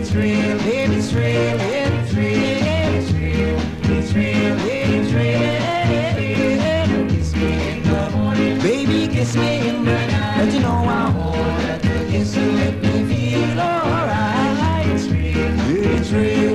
it's real, baby, it's real, it's real, it's real, it's real, it's real. Kiss me in the morning, baby, kiss me in the night. But you know I want that kiss to make me feel alright. It's real, it's real.